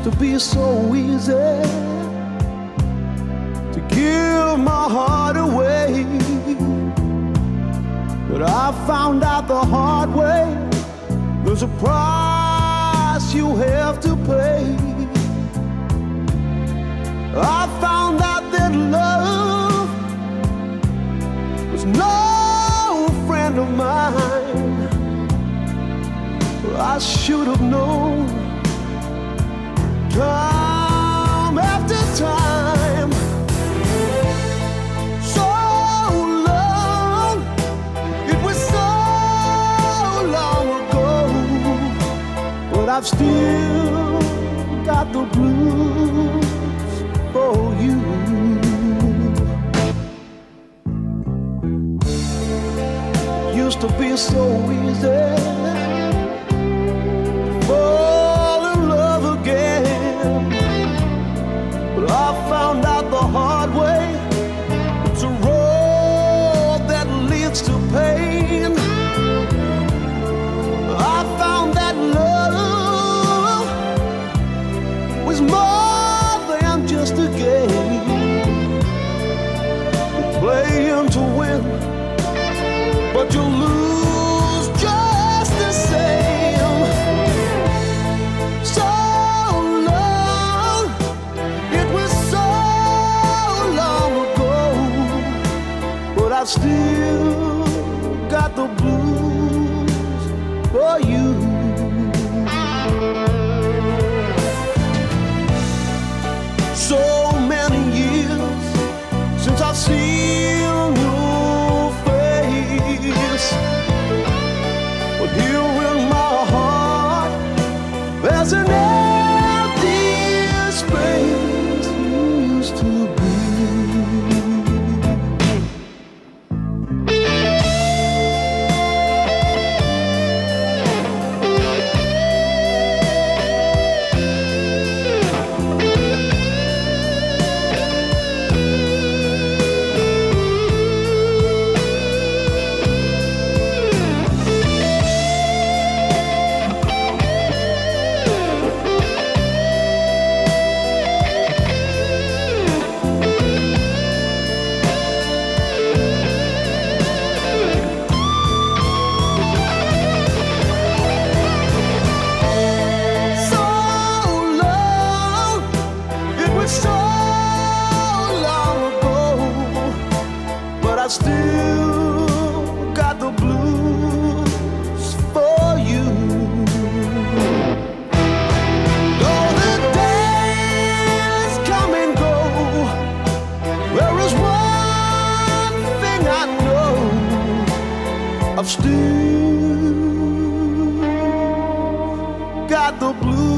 to be so easy to give my heart away, but I found out the hard way there's a price you have to pay. I found out that love was no friend of mine. I should have known time after time. So long, it was so long ago, but I've still got the blues for you. Used to be so easy fall in love again, but I found out the hard way it's a road that leads to pain. I found that love was more than just a game. You play him to win, but you lose just the same. So long, it was so long ago, but I've still got the blues for you. So many years since I've seen your face, but here in my heart there's an empty space you used to be. I still got the blues for you. Though the days come and go, there is one thing I know, I've still got the blues.